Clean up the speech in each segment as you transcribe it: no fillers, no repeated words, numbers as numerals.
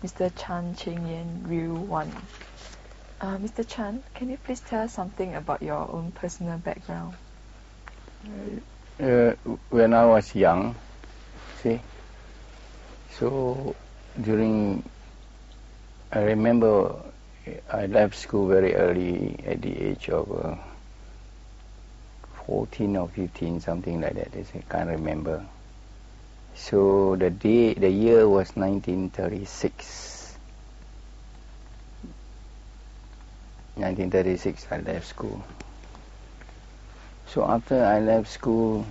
Mr. Chan Cheng Yen Ryu Wan. Mr. Chan, can you please tell us something about your own personal background? When I was young, so I remember I left school very early at the age of 14 or 15, something like that. I can't remember. So the year was 1936. 1936 I left school. So after I left school,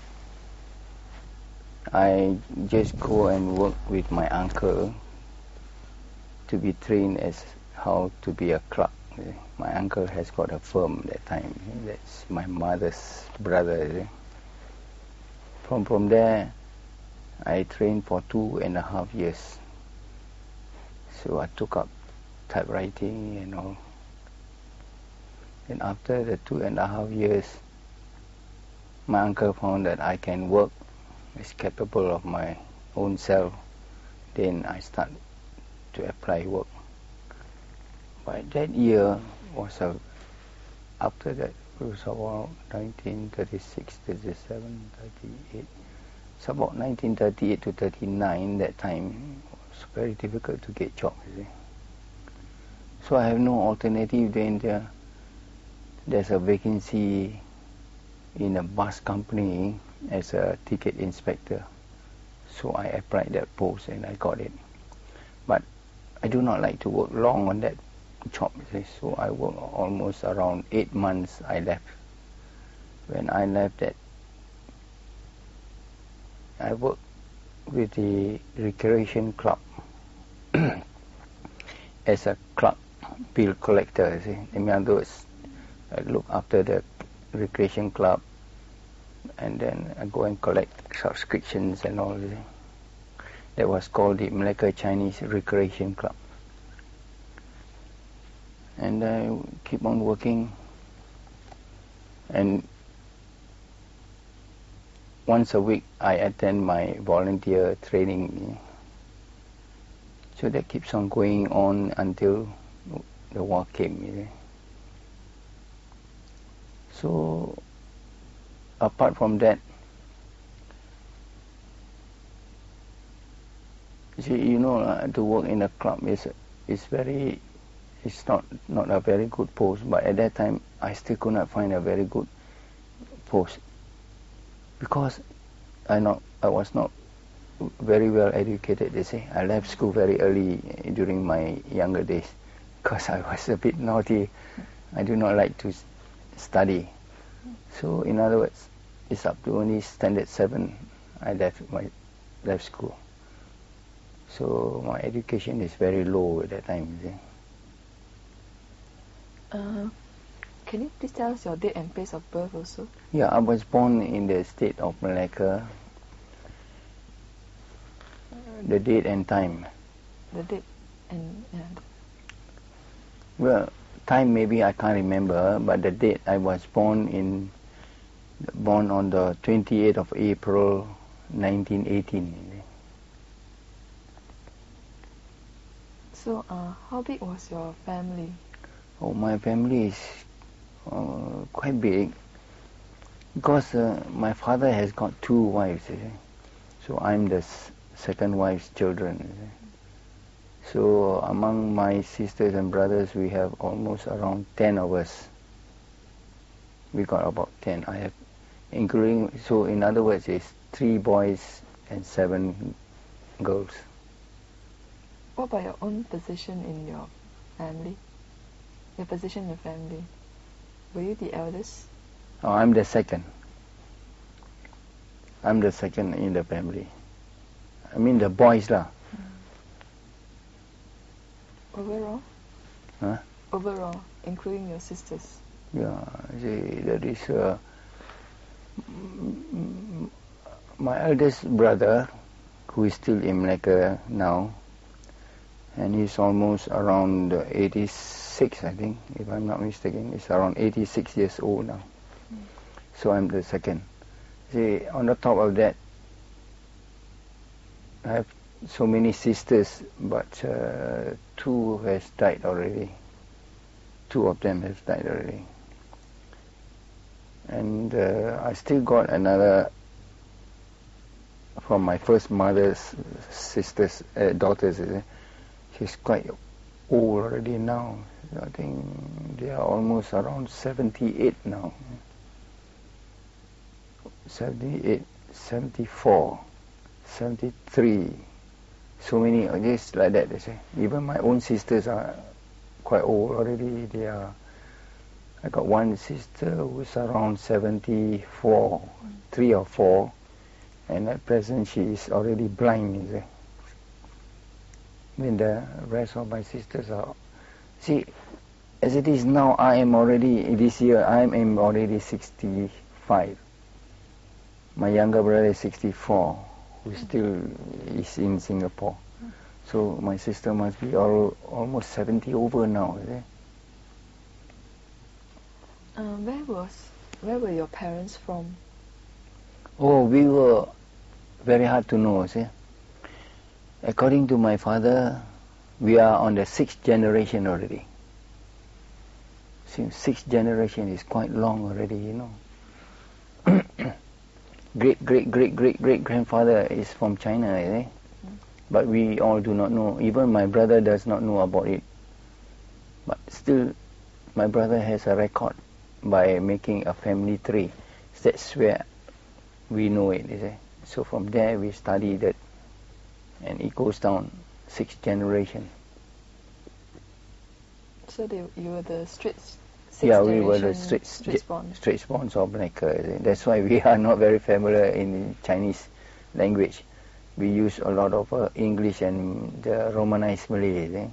I just go and work with my uncle to be trained as how to be a clerk. My uncle has got a firm that time. That's my mother's brother. From there, I trained for 2.5 years. So I took up typewriting and all. And after the 2.5 years, my uncle found that I can work, is capable of my own self. Then I start to apply work. But that year was after that, it was about 1936, 37, 38. It's about 1938 to 39, that time. It was very difficult to get jobs, you see. So I have no alternative. Then there's a vacancy in a bus company as a ticket inspector. So I applied that post and I got it. But I do not like to work long on that job, you see. So I worked almost around 8 months. I left. When I left that, I worked with the recreation club as a club bill collector, you see. In other words, I look after the recreation club, and then I go and collect subscriptions and all. That was called the Malacca Chinese Recreation Club. And I keep on working, and once a week I attend my volunteer training. So that keeps on going on until the war came, you see. So apart from that, you see, to work in a club is not a very good post. But at that time, I still could not find a very good post because I was not very well educated. You see, I left school very early during my younger days because I was a bit naughty. I do not like to study. So in other words, it's up to only standard 7 I left school. So my education is very low at that time, you see. Can you please tell us your date and place of birth also? Yeah, I was born in the state of Malacca. The date and time. The date and well, time maybe I can't remember, but the date I was born on the 28th of April 1918. So how big was your family? Oh, my family is quite big because my father has got 2 wives, you see. So I'm the second wife's children, you see. So among my sisters and brothers, we have almost around 10 of us. We got about 10. I have, including, so in other words, it's 3 boys and 7 girls. What about your own position in your family? Your position in the family? Were you the eldest? Oh, I'm the second. I'm the second in the family. I mean the boys lah. Overall? Huh? Overall, including your sisters? Yeah, see, that is my eldest brother, who is still in Malacca now, and he's almost around 86, I think, if I'm not mistaken. He's around 86 years old now. So I'm the second. See, on the top of that, I have so many sisters, but two has died already. Two of them has died already. And I still got another from my first mother's sisters, daughters. She's quite old already now. I think they are almost around 78 now. 78, 74, 73. So many, just like that, they say. Even my own sisters are quite old already. I got one sister who's around 74, 3 or 4, and at present she is already blind, you see. When the rest of my sisters are... See, as it is now, I am already, this year, I am already 65. My younger brother is 64, who still is in Singapore. So my sister must be almost 70 over now, is it? Where were your parents from? Oh, we were very hard to know, see. According to my father, we are on the 6th generation already. Since 6th generation is quite long already, you know. Great grandfather is from China, eh? But we all do not know. Even my brother does not know about it. But still, my brother has a record by making a family tree. That's where we know it, you see. So from there we studied it, and it goes down 6th generation. So you were the straight Yeah, we were the straight born of Malacca. That's why we are not very familiar in Chinese language. We use a lot of English and the Romanized Malay.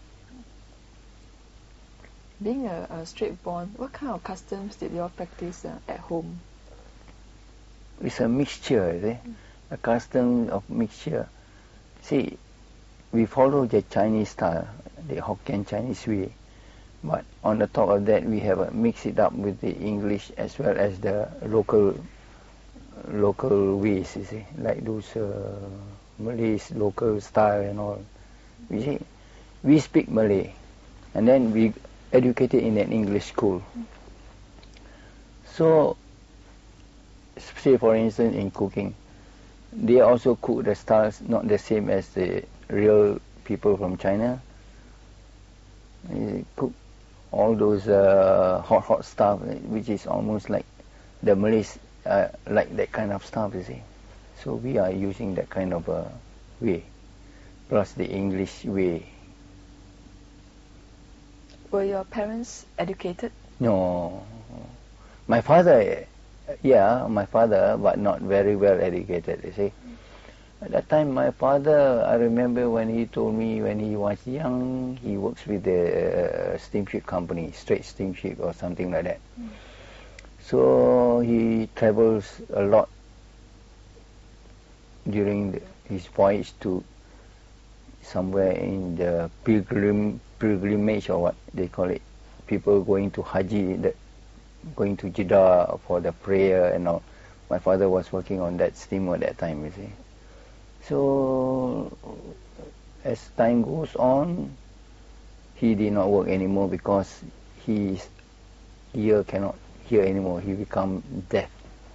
Being a straight born, what kind of customs did you all practice at home? It's a mixture, a custom of mixture. See, we follow the Chinese style, the Hokkien Chinese way. But on the top of that, we have mixed it up with the English as well as the local ways, you see, like those Malays local style and all. You see, we speak Malay, and then we educated in an English school. So, say for instance in cooking, they also cook the styles not the same as the real people from China. They cook all those hot stuff, which is almost like the Malays like that kind of stuff, you see. So we are using that kind of way, plus the English way. Were your parents educated? No. My father, but not very well educated, you see. At that time, my father, I remember when he told me when he was young, he works with the steamship company, Straits Steamship or something like that. So he travels a lot during his voyage to somewhere in the pilgrimage or what they call it. People going to Haji, going to Jeddah for the prayer and all. My father was working on that steamer at that time, you see. So, as time goes on, he did not work anymore because his ear cannot hear anymore. He become deaf.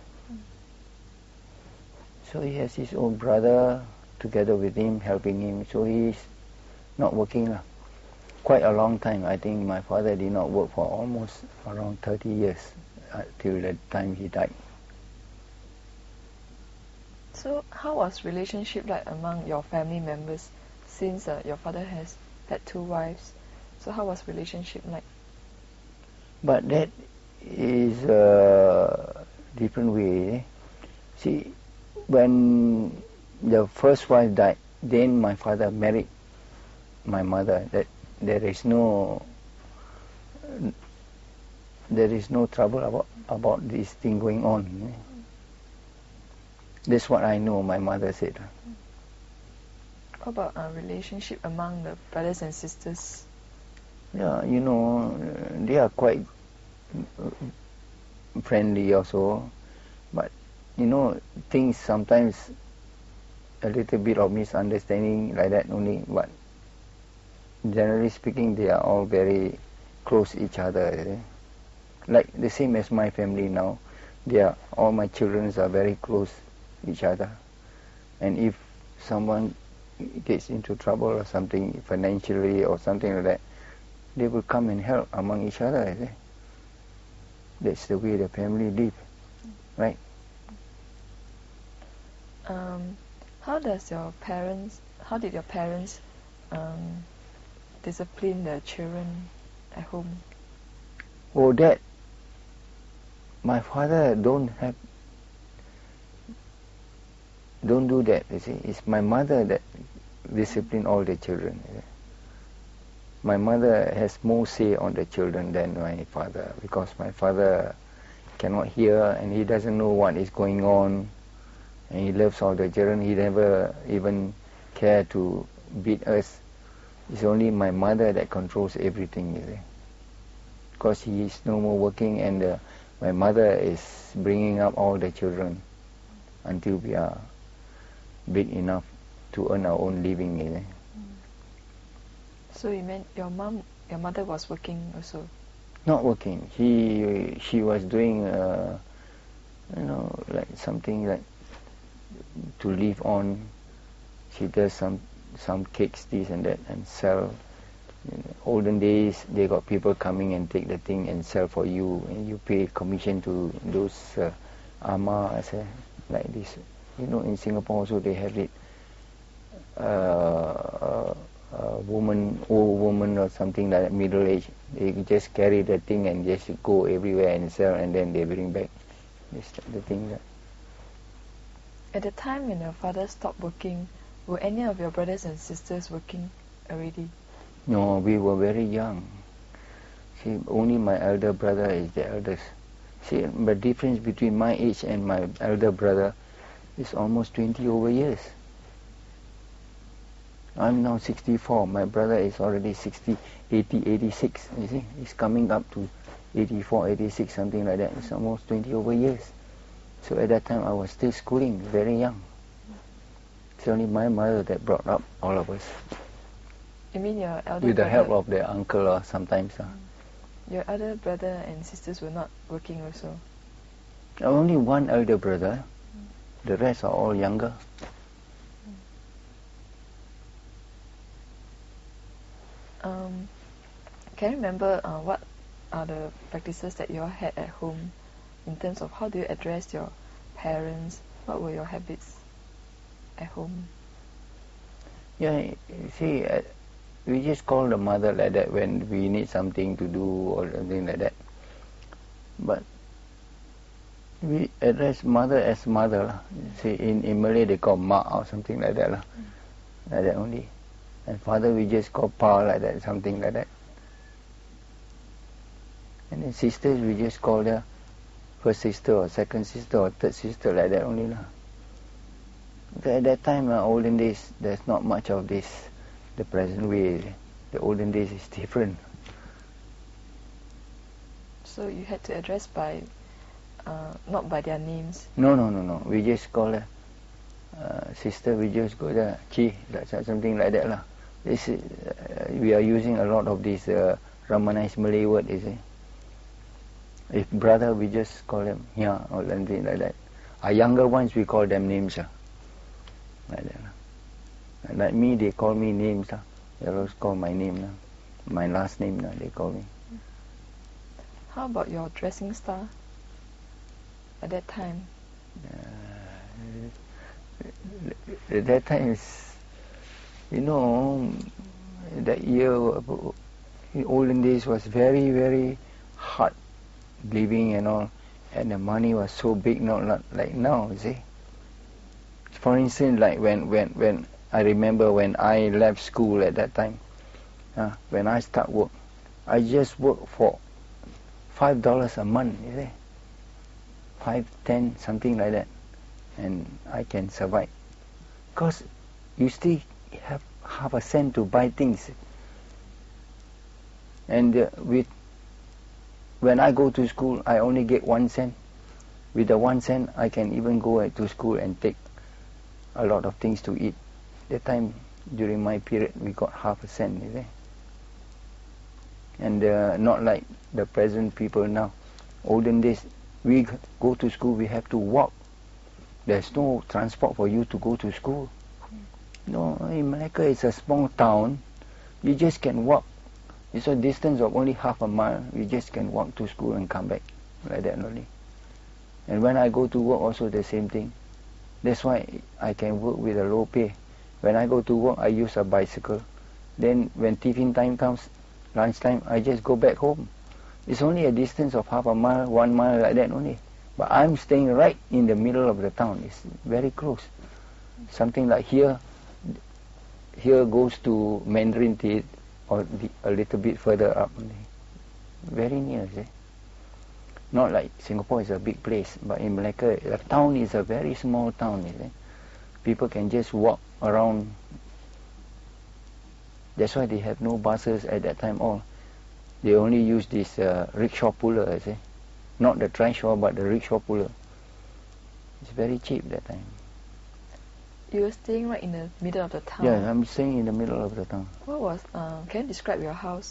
So he has his own brother together with him, helping him. So he's not working quite a long time. I think my father did not work for almost around 30 years till the time he died. So how was relationship like among your family members since your father has had 2 wives? So how was relationship like? But that is a different way. See, when the first wife died, then my father married my mother. That there is no trouble about this thing going on. That's what I know, my mother said. What about a relationship among the brothers and sisters? Yeah, you know, they are quite friendly also. But, you know, things sometimes a little bit of misunderstanding like that only, but generally speaking, they are all very close each other. Like the same as my family now. All my children are very close each other. And if someone gets into trouble or something financially or something like that, they will come and help among each other. That's the way the family live, right? How did your parents discipline the children at home? Oh, that my father don't do that. You see, it's my mother that discipline all the children. My mother has more say on the children than my father, because my father cannot hear and he doesn't know what is going on, and he loves all the children. He never even care to beat us. It's only my mother that controls everything, you see, because he is no more working, and my mother is bringing up all the children until we are big enough to earn our own living, you see. So you meant your mother was working also? Not working. She was doing, like something like to live on. She does some cakes, this and that, and sell. In the olden days, they got people coming and take the thing and sell for you, and you pay commission to those amas like this. In Singapore also they have it. Old woman or something like that, middle age, they just carry the thing and just go everywhere and sell, and then they bring back the thing. At the time when your father stopped working, were any of your brothers and sisters working already? No, we were very young. See, only my elder brother is the eldest. See, the difference between my age and my elder brother is almost 20 over years. I'm now 64. My brother is already 60, 80, 86. You see, he's coming up to 84, 86, something like that. It's almost 20 over years. So at that time, I was still schooling, very young. It's only my mother that brought up all of us. You mean your elder with the brother? help of the uncle or sometimes. Your elder brother and sisters were not working also? Only one elder brother. The rest are all younger. Can you remember what are the practices that you all had at home in terms of how do you address your parents? What were your habits at home? Yeah, you see, we just call the mother like that when we need something to do or something like that. But we address mother as mother. See, in Malay they call mak or something like that. Like that only. And father we just call pa like that, something like that. And then sisters we just call their first sister or second sister or third sister, like that only . At that time, olden days, there's not much of this, the present way. The olden days is different. So you had to address by, not by their names? No. We just call her sister, we just go there, chi, something like that . We are using a lot of this Romanized Malay word, you see. If brother, we just call them nya or something like that. Our younger ones, we call them names. Like that. And like me, they call me names. They always call my name. My last name, they call me. How about your dressing style at that time? At that time, that year, in olden days, was very, very hard living and all, and the money was so big, not like now, you see. For instance, like when I remember when I left school at that time, when I start work, I just work for $5 a month, you see, 5, 10, something like that, and I can survive. Because you still have half a cent to buy things, and when I go to school, I only get 1 cent. With the 1 cent, I can even go to school and take a lot of things to eat. That time, during my period, we got half a cent, you see. And not like the present people now. Olden days, we go to school, we have to walk. There's no transport for you to go to school. No, in Malacca, it's a small town. You just can walk. It's a distance of only half a mile. You just can walk to school and come back, like that only. And when I go to work, also the same thing. That's why I can work with a low pay. When I go to work, I use a bicycle. Then when tiffin time comes, lunchtime, I just go back home. It's only a distance of half a mile, 1 mile, like that only. But I'm staying right in the middle of the town. It's very close. Something like here goes to Mandarin Theatre, or a little bit further up only. Very near, see? Not like Singapore is a big place, but in Malacca, the town is a very small town, you see? People can just walk around. That's why they have no buses at that time all. They only use this rickshaw puller, you see? Not the trishaw, but the rickshaw puller. It's very cheap that time. You were staying right in the middle of the town. Yeah, I'm staying in the middle of the town. What was? Can you describe your house?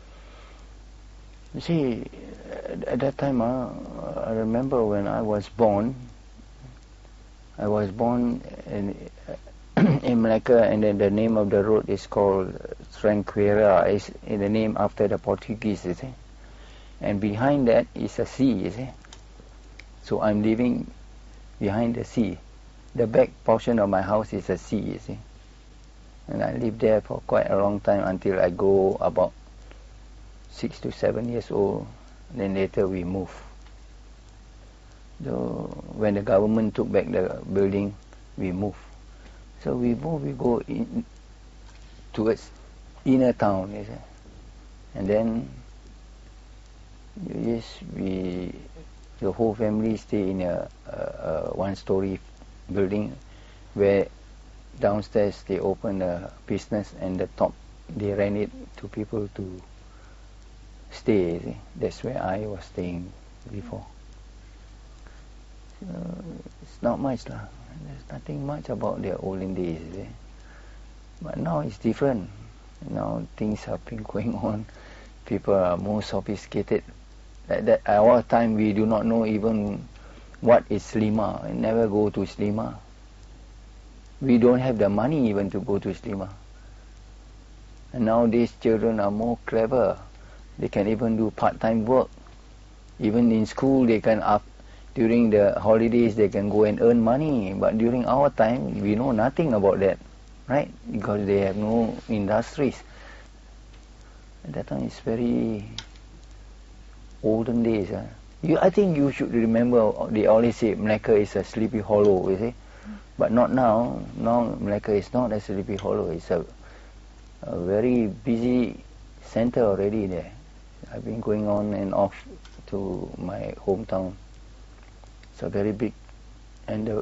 You see, at that time, I remember when I was born. I was born in Malacca, and then the name of the road is called Tranqueira. It's in the name after the Portuguese, you see. And behind that is a sea, you see. So I'm living behind the sea. The back portion of my house is a sea, you see. And I lived there for quite a long time until I go about 6 to 7 years old. Then later we moved. So when the government took back the building, we moved. So we go in towards inner town, you see. And then the whole family stay in a one-story building, where downstairs they open a business and the top they rent it to people to stay, you see. That's where I was staying before. It's not much lah. There's nothing much about the olden days, you see. But now it's different. Now things have been going on. People are more sophisticated. At our time, we do not know even what is Slima. We never go to Slima. We don't have the money even to go to Slima. And nowadays, children are more clever. They can even do part-time work. Even in school, they can during the holidays, they can go and earn money. But during our time, we know nothing about that, right? Because they have no industries. At that time, it's very olden days. I think you should remember, they always say Malacca is a Sleepy Hollow, you see. But not now. Now Malacca is not a Sleepy Hollow. It's a very busy center already there. I've been going on and off to my hometown. It's a very big, and the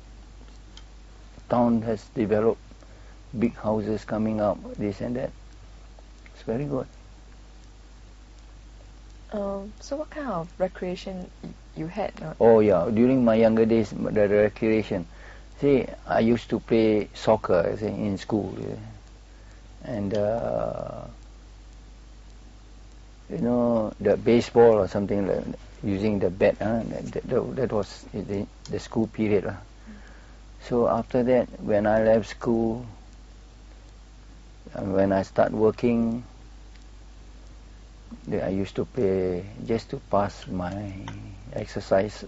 town has developed big houses coming up, this and that. It's very good. So what kind of recreation you had? Oh yeah, during my younger days, the recreation. See, I used to play soccer, see, in school, and you know, the baseball or something like using the bat. That was the school period. So after that, when I left school, when I start working, I used to play just to pass my exercise.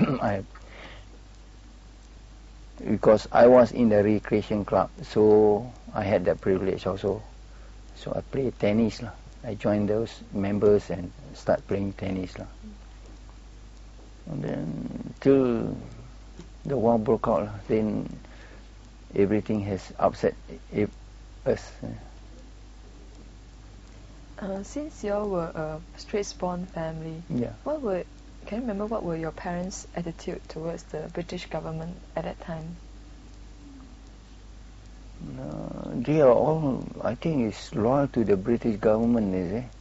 Because I was in the recreation club, so I had that privilege also. So I played tennis lah. I joined those members and start playing tennis lah. And then till the war broke out, then everything has upset us. Since you all were a straight-born family, Yeah. Can you remember what were your parents' attitude towards the British government at that time? They are all, I think, is loyal to the British government, is it?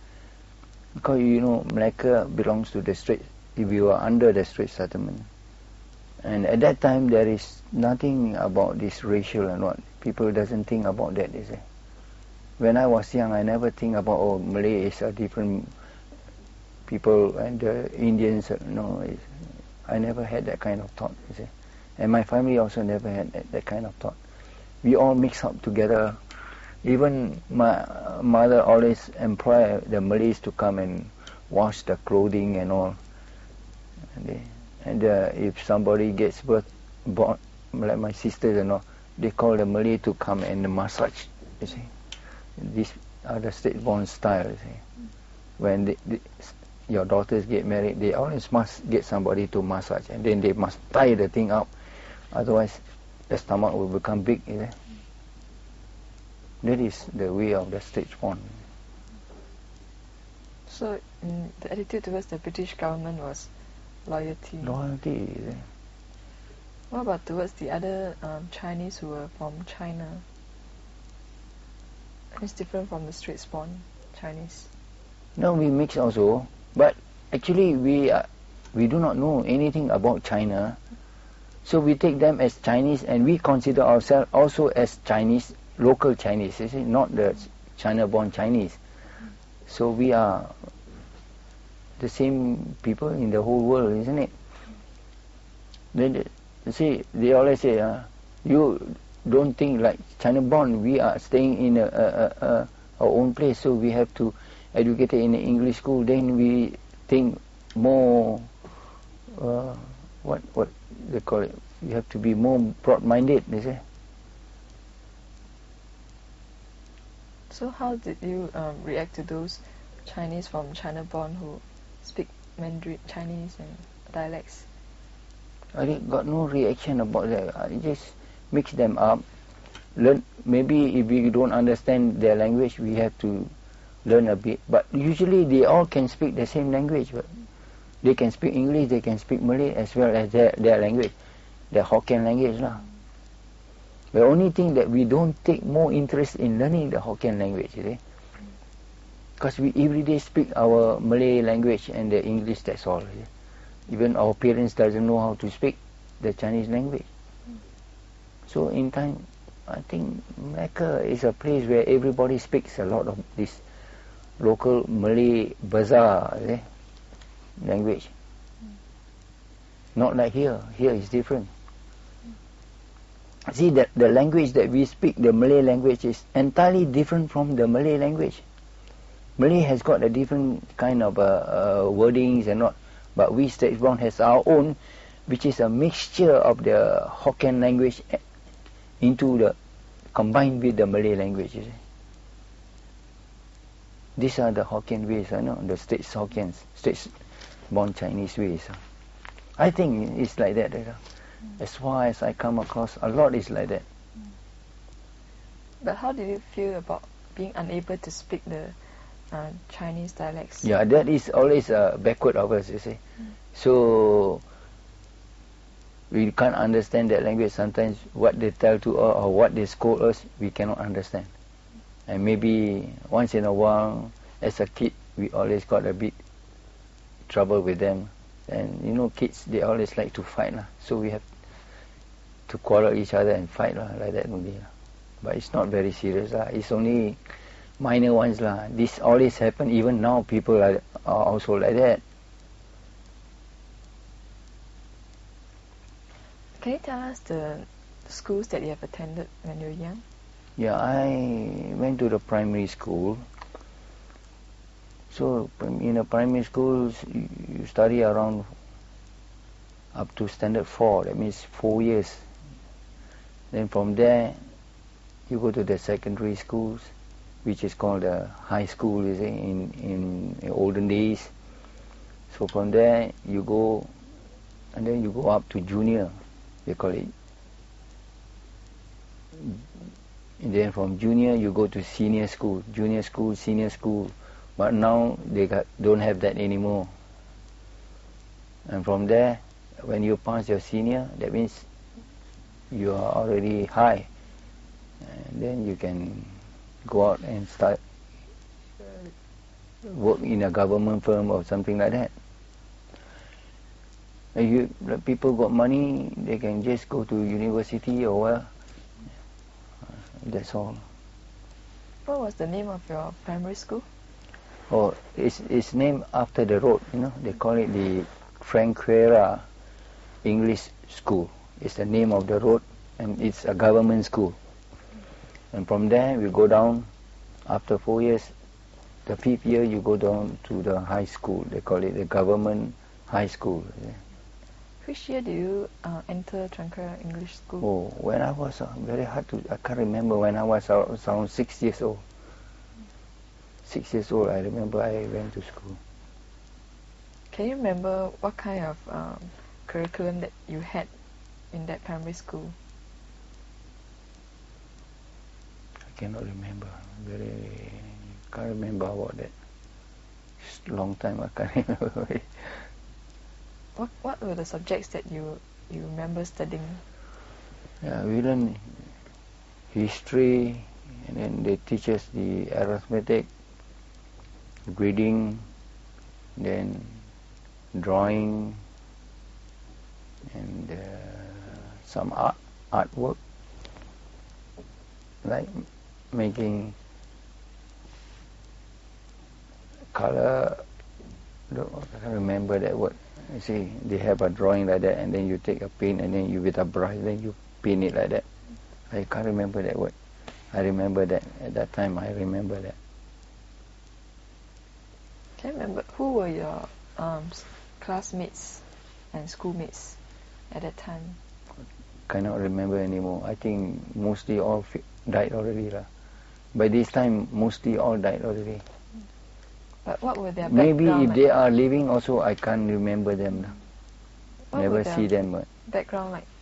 Because you know, Malacca belongs to the Straits. If you are under the Straits Settlement, And at that time, there is nothing about this racial and what. People doesn't think about that, you see. When I was young, I never think about, oh, Malay is a different people and the Indians, no. I never had that kind of thought, you see. And my family also never had that kind of thought. We all mix up together. Even my mother always employ the Malays to come and wash the clothing and all. And if somebody gets born, like my sisters and all, they call the Malay to come and massage, you see. These are the state-born style, you see. When your daughters get married, they always must get somebody to massage, and then they must tie the thing up, otherwise the stomach will become big, you see. That is the way of the state-born. So the attitude towards the British government was loyalty. Loyalty, you see. What about towards the other Chinese who were from China? It's different from the straight-born Chinese. No, we mix also, but actually we do not know anything about China, so we take them as Chinese, and we consider ourselves also as Chinese, local Chinese, you see, not the China-born Chinese. So we are the same people in the whole world, isn't it? Then, you see, they always say, you don't think like China-born. We are staying in our own place, so we have to educate in an English school. Then we think more, what they call it? You have to be more broad-minded, they say. So how did you react to those Chinese from China-born who speak Mandarin, Chinese and dialects? I got no reaction about that. I just mix them up. Learn. Maybe if we don't understand their language, we have to learn a bit. But usually they all can speak the same language. But they can speak English, they can speak Malay as well as their language, their Hokkien language lah. The only thing that we don't take more interest in learning the Hokkien language, you see. Because we every day speak our Malay language and the English, that's all. You see. Even our parents doesn't know how to speak the Chinese language. So in time, I think Malacca is a place where everybody speaks a lot of this local Malay bazaar language. Not like here. Here is different. See, that the language that we speak, the Malay language, is entirely different from the Malay language. Malay has got a different kind of wordings and not, but we state-born has our own, which is a mixture of the Hokkien language into the combined with the Malay language. You see. These are the Hokkien ways, the states Hokkiens, states-born Chinese ways. I think it's like that. As far as I come across, a lot is like that. But how did you feel about being unable to speak the Chinese dialects? Yeah, that is always backward of us, you see. So we can't understand that language. Sometimes what they tell to us or what they scold us, we cannot understand. And maybe once in a while, as a kid, we always got a bit trouble with them. And kids, they always like to fight lah. So we have to quarrel each other and fight lah, like that only lah. But it's not very serious lah. It's only minor ones lah. This always happen. Even now, people are also like that. Can you tell us the schools that you have attended when you were young? Yeah, I went to the primary school. So in a primary school, you study around up to standard 4. That means 4 years. Then from there, you go to the secondary schools, which is called the high school, you see, in olden days. So from there, you go, and then you go up to junior, they call it. And then from junior, you go to senior school, junior school, senior school. But now they don't have that anymore. And from there, when you pass your senior, that means you are already high. And then you can go out and start work in a government firm or something like that. People got money, they can just go to university or what. That's all. What was the name of your primary school? Oh, it's named after the road, They call it the Franquera English School. It's the name of the road, and it's a government school. And from there, we go down. After 4 years, the 5th year, you go down to the high school. They call it the government high school. Which year did you enter Trankara English School? Oh, when I was very hard to, I can't remember. When I was around 6 years old. 6 years old, I remember I went to school. Can you remember what kind of curriculum that you had in that primary school? I cannot remember. Can't remember about that. It's a long time I can't remember. What were the subjects that you remember studying? Yeah, we learn history, and then they teach us the arithmetic, reading, then drawing, and some artwork, like making color. I can't remember that word. You see, they have a drawing like that, and then you take a paint, and then you with a brush, then you paint it like that. I can't remember that word. I remember that at that time. I remember that. Can you remember who were your classmates and schoolmates at that time? Cannot remember anymore. I think mostly all died already lah. By this time, mostly all died already. But what were their Maybe background if like? they are living also, I can't remember them. What Never were their see them. background like?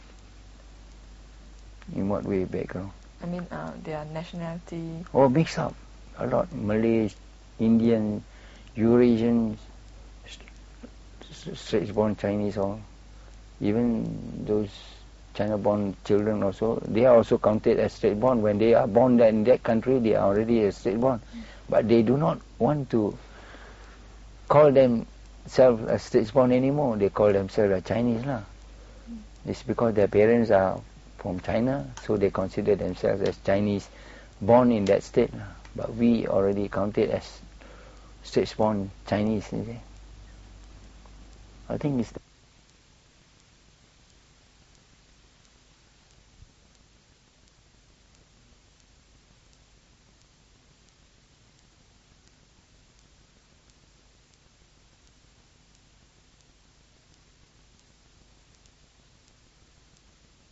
In what way background? I mean, their nationality. Oh, mix up a lot. Malays, Indian, Eurasian, Straits-born Chinese, all. Even those China-born children also, they are also counted as Straits-born. When they are born in that country, they are already a Straits-born. But they do not want to call themselves a Straits-born anymore. They call themselves a Chinese lah. It's because their parents are from China, so they consider themselves as Chinese, born in that state. But we already counted as Straits-born Chinese. You see. I think it's